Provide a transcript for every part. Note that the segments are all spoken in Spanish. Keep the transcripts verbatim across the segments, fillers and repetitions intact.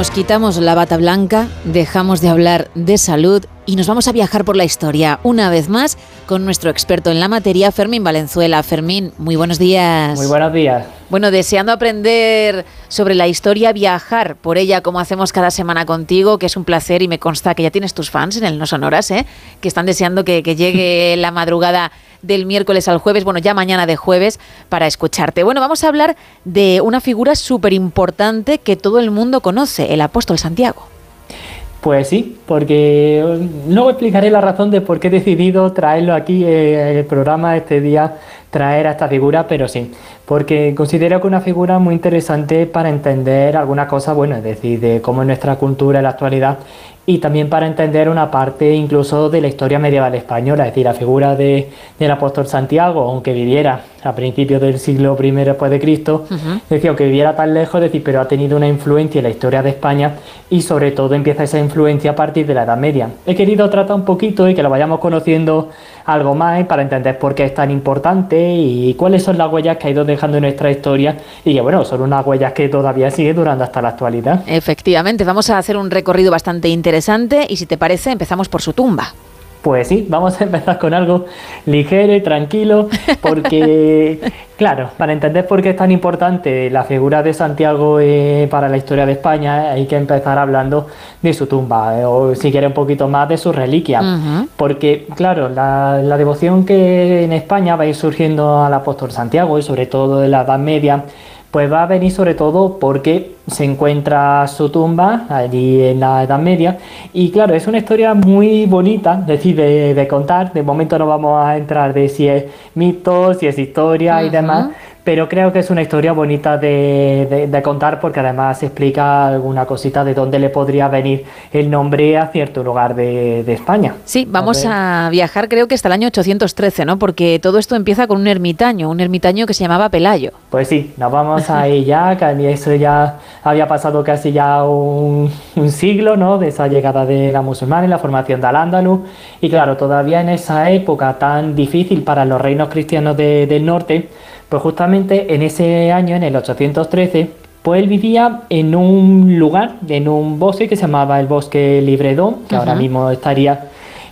Nos quitamos la bata blanca, dejamos de hablar de salud y nos vamos a viajar por la historia, una vez más, con nuestro experto en la materia, Fermín Valenzuela. Fermín, muy buenos días. Muy buenos días. Bueno, deseando aprender sobre la historia, viajar por ella como hacemos cada semana contigo, que es un placer y me consta que ya tienes tus fans en el No Sonoras, ¿eh? Que están deseando que, que llegue la madrugada del miércoles al jueves, bueno, ya mañana de jueves, para escucharte. Bueno, vamos a hablar de una figura súper importante que todo el mundo conoce, el apóstol Santiago. Pues sí, porque luego explicaré la razón de por qué he decidido traerlo aquí eh, en el programa este día, traer a esta figura, pero sí, porque considero que es una figura muy interesante para entender algunas cosas, bueno, es decir, de cómo es nuestra cultura en la actualidad y también para entender una parte incluso de la historia medieval española, es decir, la figura de, del apóstol Santiago, aunque viviera a principios del siglo primero después de Cristo, uh-huh. es decir, aunque viviera tan lejos, es decir, pero ha tenido una influencia en la historia de España y sobre todo empieza esa influencia a partir de la Edad Media. He querido tratar un poquito y que lo vayamos conociendo algo más para entender por qué es tan importante y cuáles son las huellas que ha ido dejando en nuestra historia y que, bueno, son unas huellas que todavía sigue durando hasta la actualidad. Efectivamente, vamos a hacer un recorrido bastante interesante y si te parece empezamos por su tumba. Pues sí, vamos a empezar con algo ligero y tranquilo, porque, claro, para entender por qué es tan importante la figura de Santiago eh, para la historia de España, hay que empezar hablando de su tumba, eh, o si quiere un poquito más de su reliquia, uh-huh. porque, claro, la, la devoción que en España va a ir surgiendo al apóstol Santiago, y sobre todo en la Edad Media, pues va a venir sobre todo porque se encuentra su tumba allí en la Edad Media y claro, es una historia muy bonita, es decir, de, de contar. De momento no vamos a entrar de si es mito, si es historia uh-huh. y demás, pero creo que es una historia bonita de, de, de contar porque además se explica alguna cosita de dónde le podría venir el nombre a cierto lugar de, de España. Sí, vamos a, a viajar creo que hasta el año ochocientos trece, ¿no? Porque todo esto empieza con un ermitaño, un ermitaño que se llamaba Pelayo. Pues sí, nos vamos ahí ya, que eso ya había pasado casi ya un, un siglo, ¿no? De esa llegada de la musulmana y la formación de Al-Ándalus y claro, todavía en esa época tan difícil para los reinos cristianos de, del norte, pues justamente en ese año, en el ochocientos trece, pues él vivía en un lugar, en un bosque que se llamaba el Bosque Libredón, que uh-huh. ahora mismo estaría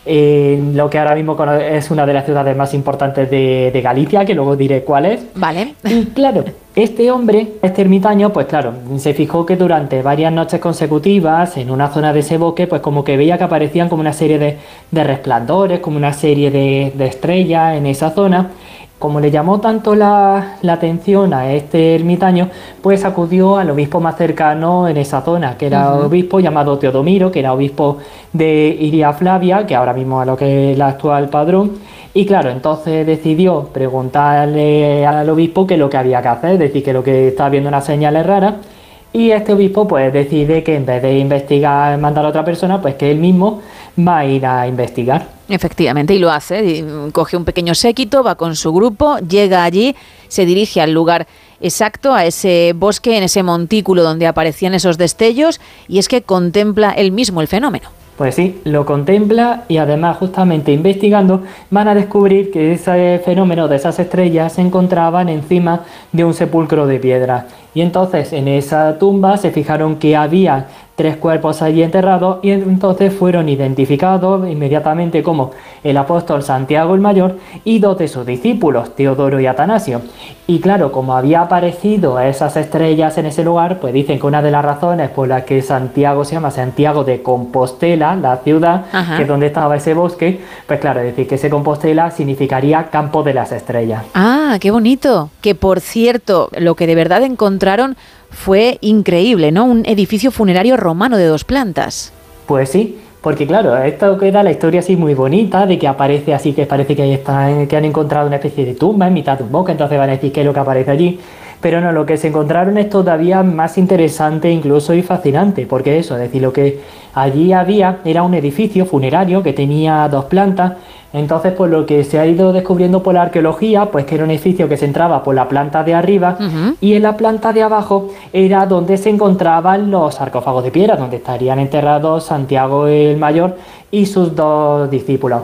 en lo que ahora mismo es una de las ciudades más importantes de, de Galicia, que luego diré cuál es. Vale. Y claro, este hombre, este ermitaño, pues claro, se fijó que durante varias noches consecutivas, en una zona de ese bosque, pues como que veía que aparecían como una serie de, de resplandores, como una serie de, de estrellas en esa zona. Como le llamó tanto la, la atención a este ermitaño, pues acudió al obispo más cercano en esa zona, que era un uh-huh. obispo llamado Teodomiro, que era obispo de Iria Flavia, que ahora mismo es lo que es el actual padrón. Y claro, entonces decidió preguntarle al obispo qué es lo que había que hacer, es decir, que lo que estaba viendo unas señales raras. Y este obispo pues decide que en vez de investigar, mandar a otra persona, pues que él mismo va a ir a investigar. Efectivamente, y lo hace, coge un pequeño séquito, va con su grupo, llega allí, se dirige al lugar exacto, a ese bosque, en ese montículo donde aparecían esos destellos, y es que contempla él mismo el fenómeno. Pues sí, lo contempla y además justamente investigando van a descubrir que ese fenómeno de esas estrellas se encontraban encima de un sepulcro de piedra. Y entonces en esa tumba se fijaron que había tres cuerpos allí enterrados y entonces fueron identificados inmediatamente como el apóstol Santiago el Mayor y dos de sus discípulos, Teodoro y Atanasio. Y claro, como había aparecido esas estrellas en ese lugar, pues dicen que una de las razones por las que Santiago se llama Santiago de Compostela, la ciudad, Ajá. que es donde estaba ese bosque, pues claro, es decir, que ese Compostela significaría campo de las estrellas. Ah, qué bonito. Que por cierto, lo que de verdad encontraron fue increíble, ¿no? Un edificio funerario romano de dos plantas. Pues sí, porque claro, esto queda la historia así muy bonita, de que aparece así, que parece que, ahí están, que han encontrado una especie de tumba en mitad de un bosque, entonces van a decir qué es lo que aparece allí. Pero no, lo que se encontraron es todavía más interesante incluso y fascinante, porque eso, es decir, lo que allí había era un edificio funerario que tenía dos plantas. Entonces, pues lo que se ha ido descubriendo por la arqueología, pues que era un edificio que se entraba por la planta de arriba uh-huh. y en la planta de abajo era donde se encontraban los sarcófagos de piedra, donde estarían enterrados Santiago el Mayor y sus dos discípulos.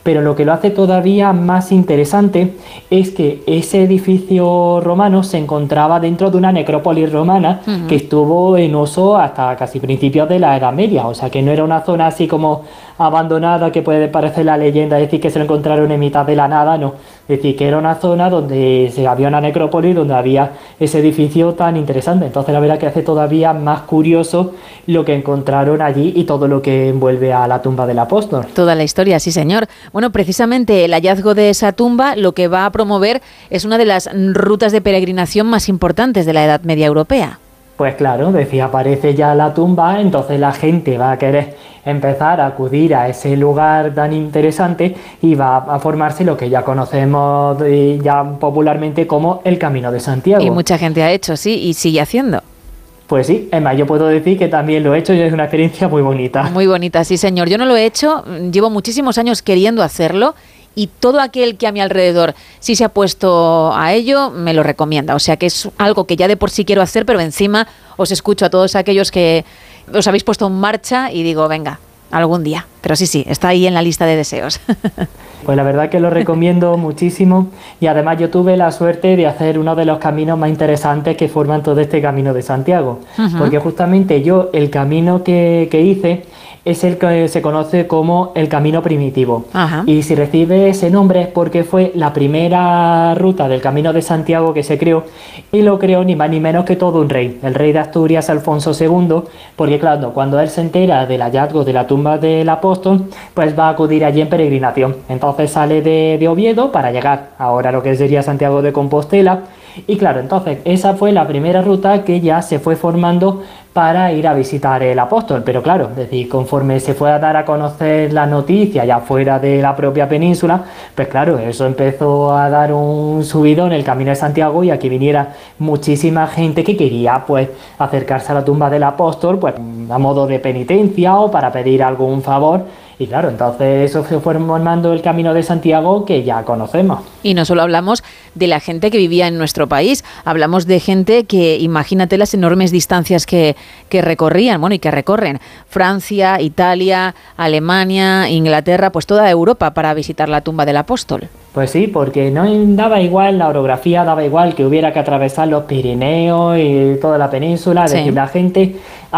pero lo que lo hace todavía más interesante es que ese edificio romano se encontraba dentro de una necrópolis romana uh-huh. que estuvo en uso hasta casi principios de la Edad Media, o sea que no era una zona así como abandonada que puede parecer la leyenda, es decir, que se lo encontraron en mitad de la nada, no, es decir, que era una zona donde se había una necrópolis, donde había ese edificio tan interesante. Entonces la verdad que hace todavía más curioso lo que encontraron allí y todo lo que envuelve a la tumba del apóstol. Toda la historia, sí señor. Bueno, precisamente el hallazgo de esa tumba lo que va a promover es una de las rutas de peregrinación más importantes de la Edad Media europea. Pues claro, decía, aparece ya la tumba, entonces la gente va a querer empezar a acudir a ese lugar tan interesante y va a formarse lo que ya conocemos ya popularmente como el Camino de Santiago. Y mucha gente ha hecho, sí, y sigue haciendo. Pues sí, es más, yo puedo decir que también lo he hecho y es una experiencia muy bonita. Muy bonita, sí señor. Yo no lo he hecho, llevo muchísimos años queriendo hacerlo. Y todo aquel que a mi alrededor sí se ha puesto a ello, me lo recomienda. O sea que es algo que ya de por sí quiero hacer, pero encima os escucho a todos aquellos que os habéis puesto en marcha y digo, venga, algún día. Pero sí, sí, está ahí en la lista de deseos. Pues la verdad que lo recomiendo muchísimo y además yo tuve la suerte de hacer uno de los caminos más interesantes que forman todo este Camino de Santiago. Uh-huh. Porque justamente yo, el camino que, que hice es el que se conoce como el Camino Primitivo. Ajá. Y si recibe ese nombre es porque fue la primera ruta del Camino de Santiago que se creó, y lo creó ni más ni menos que todo un rey, el rey de Asturias, Alfonso segundo, porque claro, cuando él se entera del hallazgo de la tumba del apóstol, pues va a acudir allí en peregrinación. Entonces sale de, de Oviedo para llegar ahora a lo que sería Santiago de Compostela, y claro, entonces esa fue la primera ruta que ya se fue formando para ir a visitar el apóstol, pero claro, es decir, conforme se fue a dar a conocer la noticia ya fuera de la propia península, pues claro, eso empezó a dar un subidón en el Camino de Santiago y aquí viniera muchísima gente que quería pues acercarse a la tumba del apóstol pues a modo de penitencia o para pedir algún favor. Y claro, entonces eso se fue formando el Camino de Santiago que ya conocemos. Y no solo hablamos de la gente que vivía en nuestro país, hablamos de gente que, imagínate las enormes distancias que, que recorrían, bueno, y que recorren Francia, Italia, Alemania, Inglaterra, pues toda Europa para visitar la tumba del apóstol. Pues sí, porque no daba igual, la orografía daba igual que hubiera que atravesar los Pirineos y toda la península, es sí. decir, la gente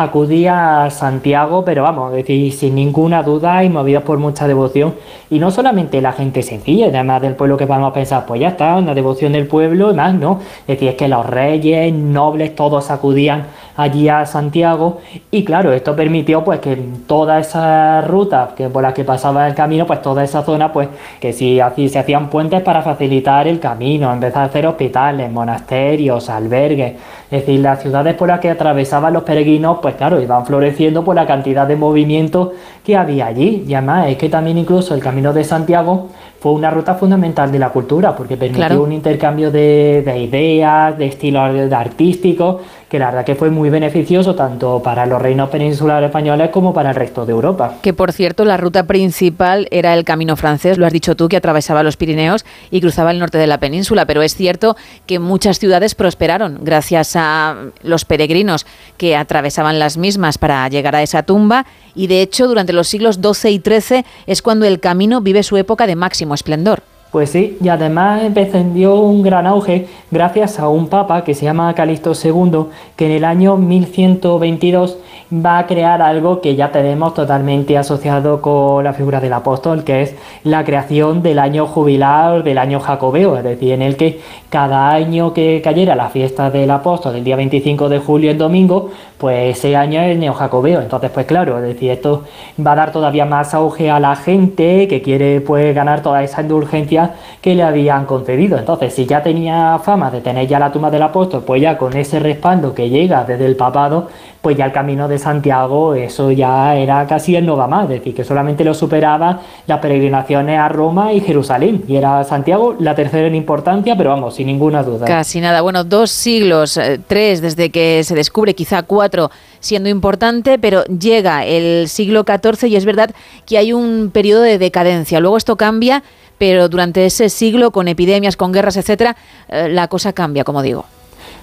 acudía a Santiago, pero vamos, es decir, sin ninguna duda y movidos por mucha devoción, y no solamente la gente sencilla, además del pueblo que vamos a pensar, pues ya está, una devoción del pueblo y más, no, es decir, es que los reyes, nobles, todos acudían allí a Santiago, y claro, esto permitió pues que toda esa ruta que por la que pasaba el camino, pues toda esa zona, pues que si así se hacían puentes para facilitar el camino, empezar a hacer hospitales, monasterios, albergues, es decir, las ciudades por las que atravesaban los peregrinos, pues claro, iban floreciendo por la cantidad de movimiento que había allí, y además es que también incluso el Camino de Santiago fue una ruta fundamental de la cultura, porque permitió claro. un intercambio de, de ideas, de estilos artísticos, que la verdad que fue muy beneficioso tanto para los reinos peninsulares españoles como para el resto de Europa. Que por cierto, la ruta principal era el camino francés, lo has dicho tú, que atravesaba los Pirineos y cruzaba el norte de la península, pero es cierto que muchas ciudades prosperaron gracias a los peregrinos que atravesaban las mismas para llegar a esa tumba, y de hecho durante los siglos doce y trece es cuando el camino vive su época de máximo esplendor. Pues sí, y además emprendió un gran auge gracias a un papa que se llama Calixto segundo, que en el año mil ciento veintidós va a crear algo que ya tenemos totalmente asociado con la figura del apóstol, que es la creación del año jubilar, del año jacobeo, es decir, en el que cada año que cayera la fiesta del apóstol, el día veinticinco de julio, el domingo, pues ese año es el neojacobeo. Entonces, pues claro, es decir, esto va a dar todavía más auge a la gente que quiere pues ganar toda esa indulgencia que le habían concedido. Entonces, si ya tenía fama de tener ya la tumba del apóstol, pues ya con ese respaldo que llega desde el papado, pues ya el Camino de Santiago, eso ya era casi el no va más, es decir, que solamente lo superaba las peregrinaciones a Roma y Jerusalén, y era Santiago la tercera en importancia, pero vamos, sin ninguna duda. Casi nada, bueno, dos siglos, eh, tres desde que se descubre, quizá cuatro siendo importante, pero llega el siglo catorce y es verdad que hay un periodo de decadencia, luego esto cambia, pero durante ese siglo, con epidemias, con guerras, etcétera, eh, la cosa cambia, como digo.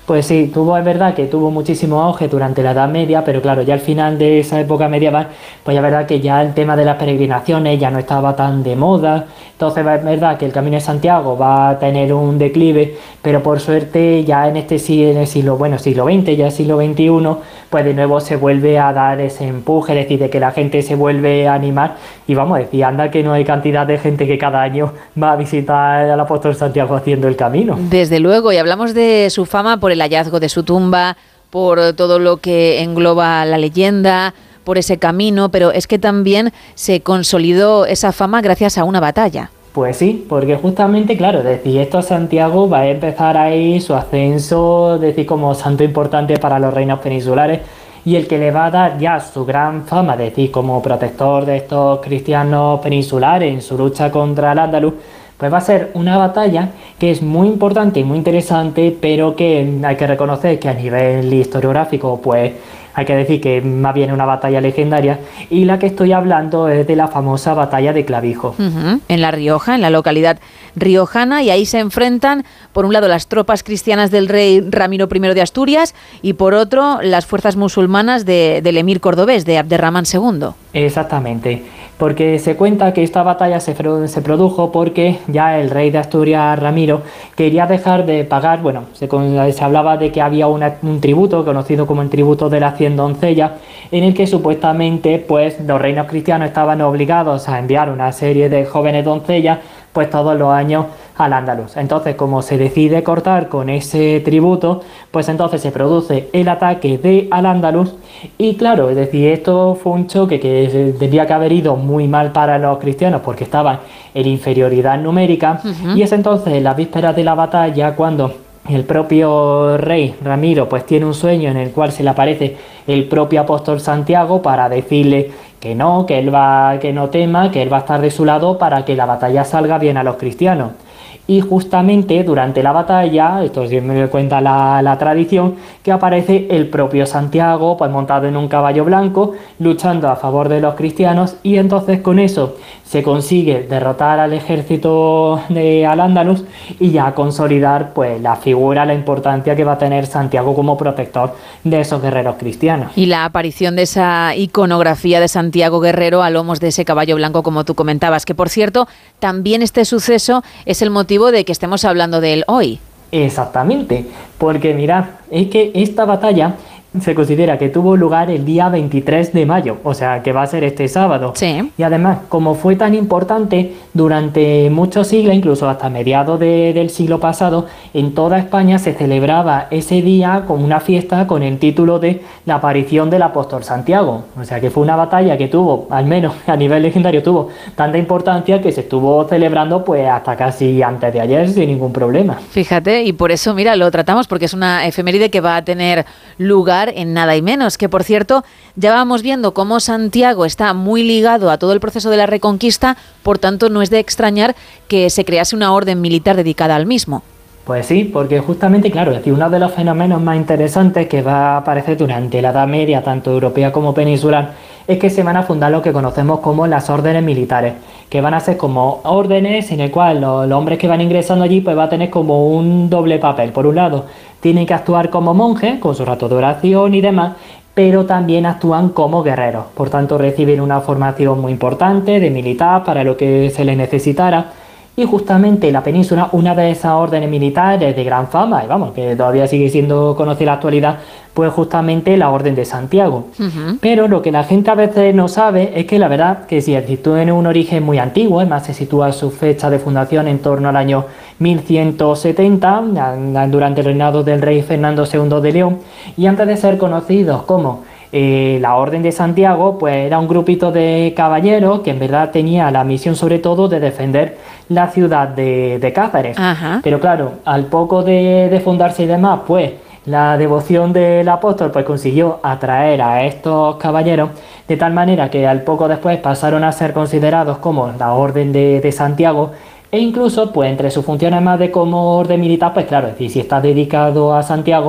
Pues sí, tuvo, es verdad que tuvo muchísimo auge durante la Edad Media, pero claro, ya al final de esa época medieval, pues ya es verdad que ya el tema de las peregrinaciones ya no estaba tan de moda. Entonces es verdad que el Camino de Santiago va a tener un declive, pero por suerte ya en este sí- en el siglo, bueno, siglo veinte, ya siglo veintiuno, pues de nuevo se vuelve a dar ese empuje, es decir, de que la gente se vuelve a animar. Y vamos a decir, anda que no hay cantidad de gente que cada año va a visitar al apóstol Santiago haciendo el camino. Desde luego, y hablamos de su fama por el hallazgo de su tumba, por todo lo que engloba la leyenda, por ese camino, pero es que también se consolidó esa fama gracias a una batalla. Pues sí, porque justamente, claro, decir esto Santiago va a empezar ahí su ascenso, decir como santo importante para los reinos peninsulares, y el que le va a dar ya su gran fama, decir como protector de estos cristianos peninsulares en su lucha contra el Andaluz, pues va a ser una batalla que es muy importante y muy interesante, pero que hay que reconocer que a nivel historiográfico, pues hay que decir que más bien una batalla legendaria, y la que estoy hablando es de la famosa batalla de Clavijo. Uh-huh. En La Rioja, en la localidad riojana, y ahí se enfrentan, por un lado, las tropas cristianas del rey Ramiro primero de Asturias y por otro, las fuerzas musulmanas de, del emir cordobés, de Abderramán segundo. Exactamente, porque se cuenta que esta batalla se, se produjo porque ya el rey de Asturias, Ramiro, quería dejar de pagar, bueno, se, se hablaba de que había una, un tributo, conocido como el tributo de las cien doncellas, en el que supuestamente pues los reinos cristianos estaban obligados a enviar una serie de jóvenes doncellas pues todos los años al Andaluz. Entonces, como se decide cortar con ese tributo, pues entonces se produce el ataque de Al-Ándalus, y claro, es decir, esto fue un choque que tendría que haber ido muy mal para los cristianos porque estaban en inferioridad numérica. Uh-huh. Y es entonces en las vísperas de la batalla cuando el propio rey Ramiro pues tiene un sueño en el cual se le aparece el propio apóstol Santiago para decirle que no, que él va, que no tema, que él va a estar de su lado para que la batalla salga bien a los cristianos. Y justamente durante la batalla, esto sí me cuenta la, la tradición, que aparece el propio Santiago pues montado en un caballo blanco luchando a favor de los cristianos, y entonces con eso se consigue derrotar al ejército de Al-Ándalus y ya consolidar pues la figura, la importancia que va a tener Santiago como protector de esos guerreros cristianos. Y la aparición de esa iconografía de Santiago guerrero a lomos de ese caballo blanco, como tú comentabas, que por cierto, también este suceso es el motivo de que estemos hablando de él hoy. Exactamente, porque mirad, es que esta batalla se considera que tuvo lugar el día veintitrés de mayo, o sea que va a ser este sábado. Sí. Y además, como fue tan importante, durante muchos siglos, incluso hasta mediados de, del siglo pasado, en toda España se celebraba ese día como una fiesta con el título de la aparición del apóstol Santiago. O sea que fue una batalla que tuvo, al menos a nivel legendario, tuvo tanta importancia que se estuvo celebrando pues hasta casi antes de ayer sin ningún problema. Fíjate, y por eso, mira, lo tratamos porque es una efeméride que va a tener lugar en nada y menos, que por cierto ya vamos viendo cómo Santiago está muy ligado a todo el proceso de la Reconquista, por tanto no es de extrañar que se crease una orden militar dedicada al mismo. Pues sí, porque justamente, claro, es decir, uno de los fenómenos más interesantes que va a aparecer durante la Edad Media, tanto europea como peninsular, es que se van a fundar lo que conocemos como las órdenes militares, que van a ser como órdenes en el cual los, los hombres que van ingresando allí pues va a tener como un doble papel. Por un lado, tienen que actuar como monjes, con su rato de oración y demás, pero también actúan como guerreros. Por tanto, reciben una formación muy importante de militar para lo que se les necesitara. Y justamente la península, una de esas órdenes militares de gran fama, y vamos, que todavía sigue siendo conocida en la actualidad, pues justamente la Orden de Santiago. Uh-huh. Pero lo que la gente a veces no sabe es que la verdad que si el sitio tiene un origen muy antiguo, además se sitúa su fecha de fundación en torno al año mil ciento setenta, durante el reinado del rey Fernando segundo de León, y antes de ser conocidos como Eh, la Orden de Santiago, pues era un grupito de caballeros que en verdad tenía la misión sobre todo de defender la ciudad de, de Cáceres. Ajá. Pero claro, al poco de, de fundarse y demás, pues la devoción del apóstol pues consiguió atraer a estos caballeros, de tal manera que al poco después pasaron a ser considerados como la Orden de, de Santiago. E incluso, pues entre sus funciones más de como orden militar, pues claro, es decir, si está dedicado a Santiago,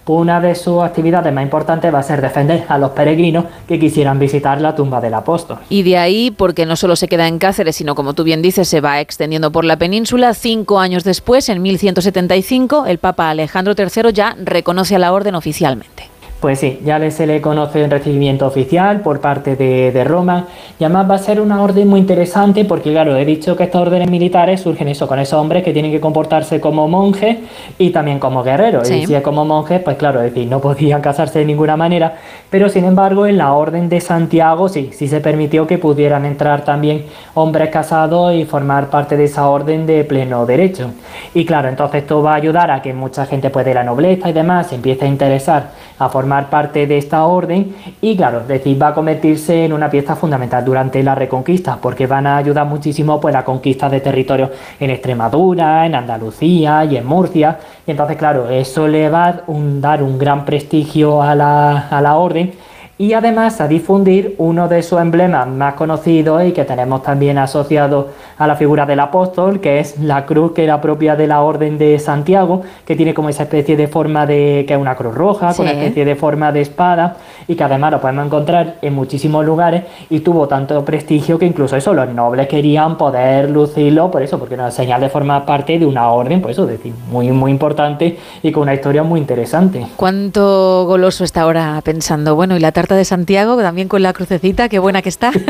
pues una de sus actividades más importantes va a ser defender a los peregrinos que quisieran visitar la tumba del apóstol. Y de ahí, porque no solo se queda en Cáceres, sino como tú bien dices, se va extendiendo por la península, cinco años después, en mil ciento setenta y cinco, el Papa Alejandro tercero ya reconoce a la orden oficialmente. Pues sí, ya se le conoce un recibimiento oficial por parte de, de Roma, y además va a ser una orden muy interesante porque, claro, he dicho que estas órdenes militares surgen eso, con esos hombres que tienen que comportarse como monjes y también como guerreros. Sí. Y si es como monjes, pues claro, es decir, no podían casarse de ninguna manera, pero sin embargo en la orden de Santiago sí, sí se permitió que pudieran entrar también hombres casados y formar parte de esa orden de pleno derecho. Y claro, entonces esto va a ayudar a que mucha gente pues, de la nobleza y demás se empiece a interesar a formar parte de esta orden y claro, es decir, va a convertirse en una pieza fundamental durante la Reconquista porque van a ayudar muchísimo pues la conquista de territorios en Extremadura, en Andalucía y en Murcia, y entonces claro, eso le va a un, dar un gran prestigio a la, a la orden y además a difundir uno de sus emblemas más conocidos y que tenemos también asociado a la figura del apóstol, que es la cruz que era propia de la Orden de Santiago, que tiene como esa especie de forma de, que es una cruz roja, sí, con una especie de forma de espada, y que además lo podemos encontrar en muchísimos lugares, y tuvo tanto prestigio que incluso eso, los nobles querían poder lucirlo, por eso, porque era una señal de formar parte de una orden, por eso, es decir, muy, muy importante y con una historia muy interesante. ¿Cuánto goloso está ahora pensando? Bueno, y la tarta de Santiago, también con la crucecita, qué buena que está.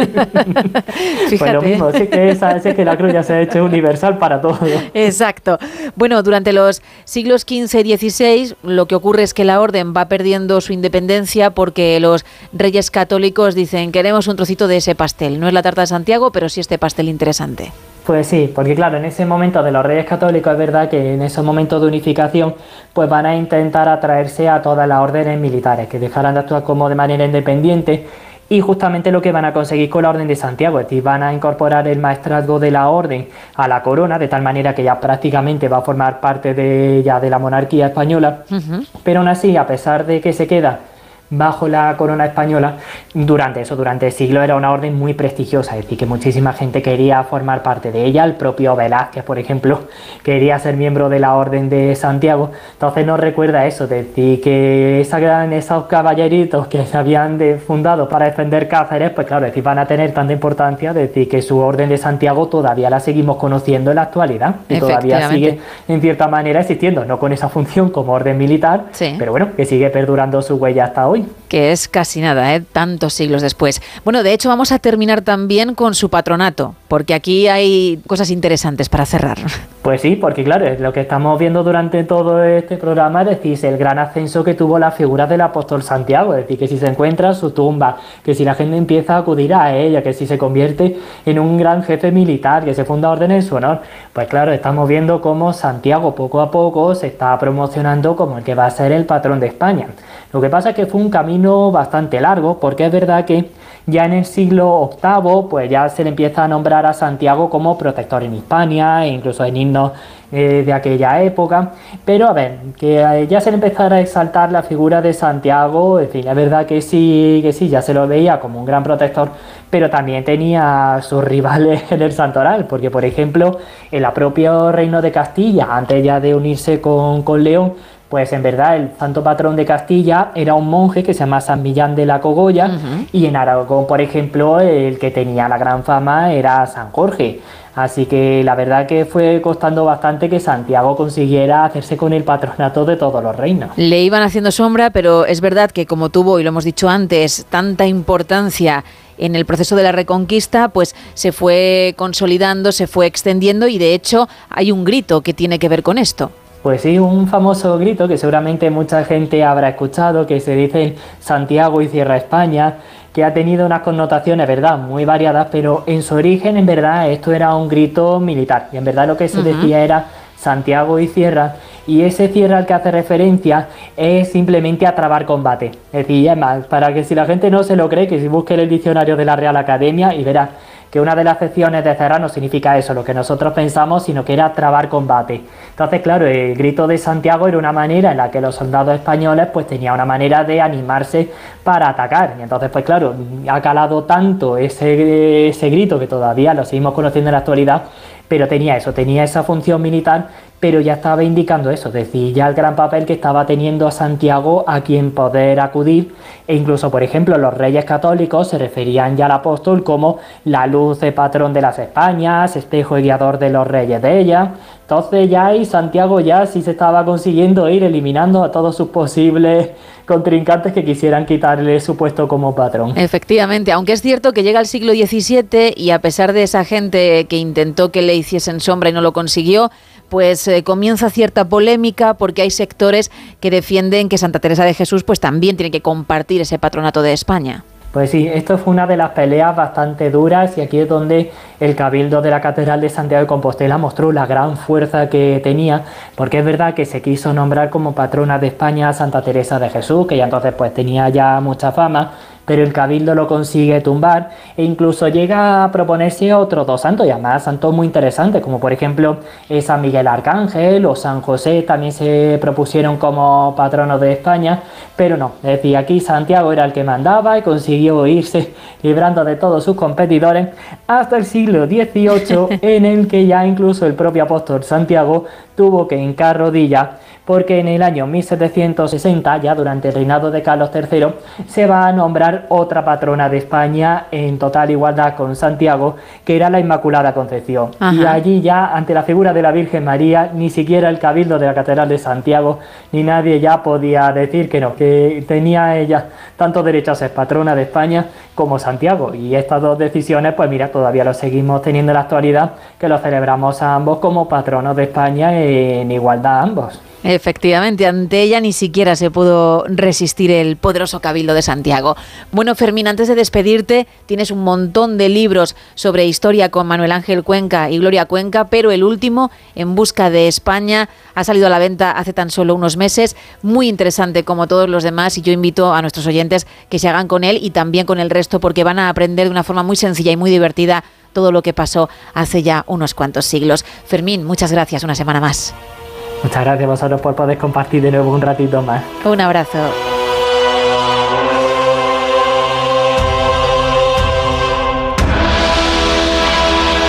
Fíjate. Pues lo mismo, sí que, esa, sí que la cruz ya se ha hecho universal para todos. Exacto. Bueno, durante los siglos quince y dieciséis lo que ocurre es que la orden va perdiendo su independencia porque los reyes católicos dicen queremos un trocito de ese pastel. No es la tarta de Santiago, pero sí este pastel interesante. Pues sí, porque claro, en ese momento de los reyes católicos es verdad que en esos momentos de unificación pues van a intentar atraerse a todas las órdenes militares, que dejaran de actuar como de manera independiente, y justamente lo que van a conseguir con la Orden de Santiago, es decir, van a incorporar el maestrazgo de la orden a la corona, de tal manera que ya prácticamente va a formar parte de, ya de la monarquía española, uh-huh. Pero aún así, a pesar de que se queda bajo la corona española, durante eso, durante el siglo era una orden muy prestigiosa, es decir, que muchísima gente quería formar parte de ella. El propio Velázquez, por ejemplo, quería ser miembro de la Orden de Santiago. Entonces nos recuerda eso, de decir que esa gran, esos caballeritos que se habían de, fundado para defender Cáceres, pues claro, es decir, van a tener tanta importancia, de decir que su Orden de Santiago todavía la seguimos conociendo en la actualidad y todavía sigue en cierta manera existiendo, no con esa función como orden militar, sí, pero bueno, que sigue perdurando su huella hasta hoy. Que es casi nada, ¿eh? Tantos siglos después. Bueno, de hecho vamos a terminar también con su patronato, porque aquí hay cosas interesantes para cerrar. Pues sí, porque claro, es lo que estamos viendo durante todo este programa, es decir, el gran ascenso que tuvo la figura del apóstol Santiago, es decir, que si se encuentra su tumba, que si la gente empieza a acudir a ella, que si se convierte en un gran jefe militar, que se funda orden en su honor, pues claro, estamos viendo cómo Santiago poco a poco se está promocionando como el que va a ser el patrón de España. Lo que pasa es que fue un camino bastante largo, porque es verdad que ya en el siglo octavo pues ya se le empieza a nombrar a Santiago como protector en Hispania, e incluso en himnos eh, de aquella época, pero a ver, que eh, ya se le empezara a exaltar la figura de Santiago, en fin, es verdad que sí, que sí, ya se lo veía como un gran protector, pero también tenía sus rivales en el santoral, porque por ejemplo, en el propio reino de Castilla, antes ya de unirse con, con León, pues en verdad el santo patrón de Castilla era un monje que se llama San Millán de la Cogolla, uh-huh. Y en Aragón, por ejemplo, el que tenía la gran fama era San Jorge. Así que la verdad que fue costando bastante que Santiago consiguiera hacerse con el patronato de todos los reinos. Le iban haciendo sombra, pero es verdad que como tuvo, y lo hemos dicho antes, tanta importancia en el proceso de la Reconquista, pues se fue consolidando, se fue extendiendo, y de hecho hay un grito que tiene que ver con esto. Pues sí, un famoso grito que seguramente mucha gente habrá escuchado, que se dice Santiago y cierra España, que ha tenido unas connotaciones, ¿verdad?, muy variadas, pero en su origen, en verdad, esto era un grito militar, y en verdad lo que se uh-huh. decía era Santiago y cierra, y ese cierra al que hace referencia es simplemente a trabar combate. Es decir, es más, para que si la gente no se lo cree, que si busque el diccionario de la Real Academia y verá que una de las acepciones de cerrar no significa eso, lo que nosotros pensamos, sino que era trabar combate. Entonces, claro, el grito de Santiago era una manera en la que los soldados españoles pues tenían una manera de animarse para atacar. Y entonces, pues claro, ha calado tanto ese, ese grito, que todavía lo seguimos conociendo en la actualidad, pero tenía eso, tenía esa función militar, pero ya estaba indicando eso, es decir, ya el gran papel que estaba teniendo a Santiago a quien poder acudir, e incluso, por ejemplo, los reyes católicos se referían ya al apóstol como la luz de patrón de las Españas, espejo y guiador de los reyes de ella. Entonces ya ahí Santiago ya sí se estaba consiguiendo ir eliminando a todos sus posibles contrincantes que quisieran quitarle su puesto como patrón. Efectivamente, aunque es cierto que llega el siglo diecisiete y a pesar de esa gente que intentó que le hiciesen sombra y no lo consiguió, pues eh, comienza cierta polémica porque hay sectores que defienden que Santa Teresa de Jesús pues también tiene que compartir ese patronato de España. Pues sí, esto fue una de las peleas bastante duras y aquí es donde el Cabildo de la Catedral de Santiago de Compostela mostró la gran fuerza que tenía, porque es verdad que se quiso nombrar como patrona de España a Santa Teresa de Jesús, que ya entonces pues tenía ya mucha fama, pero el Cabildo lo consigue tumbar e incluso llega a proponerse otros dos santos, y además santos muy interesantes, como por ejemplo eh, San Miguel Arcángel o San José, también se propusieron como patronos de España, pero no, es decir, aquí Santiago era el que mandaba y consiguió irse librando de todos sus competidores hasta el siglo dieciocho, en el que ya incluso el propio apóstol Santiago tuvo que hincar rodillas, porque en el año mil setecientos sesenta, ya durante el reinado de Carlos tercero, se va a nombrar otra patrona de España en total igualdad con Santiago, que era la Inmaculada Concepción. Ajá. Y allí ya, ante la figura de la Virgen María, ni siquiera el Cabildo de la Catedral de Santiago, ni nadie ya podía decir que no, que tenía ella tanto derecho a ser patrona de España como Santiago. Y estas dos decisiones, pues mira, todavía lo seguimos teniendo en la actualidad, que lo celebramos a ambos como patronos de España en igualdad ambos. Efectivamente, ante ella ni siquiera se pudo resistir el poderoso Cabildo de Santiago. Bueno, Fermín, antes de despedirte, tienes un montón de libros sobre historia con Manuel Ángel Cuenca y Gloria Cuenca, pero el último, En busca de España, ha salido a la venta hace tan solo unos meses, muy interesante como todos los demás, y yo invito a nuestros oyentes que se hagan con él y también con el resto, porque van a aprender de una forma muy sencilla y muy divertida todo lo que pasó hace ya unos cuantos siglos. Fermín, muchas gracias una semana más. Muchas gracias a vosotros por poder compartir de nuevo un ratito más. Un abrazo.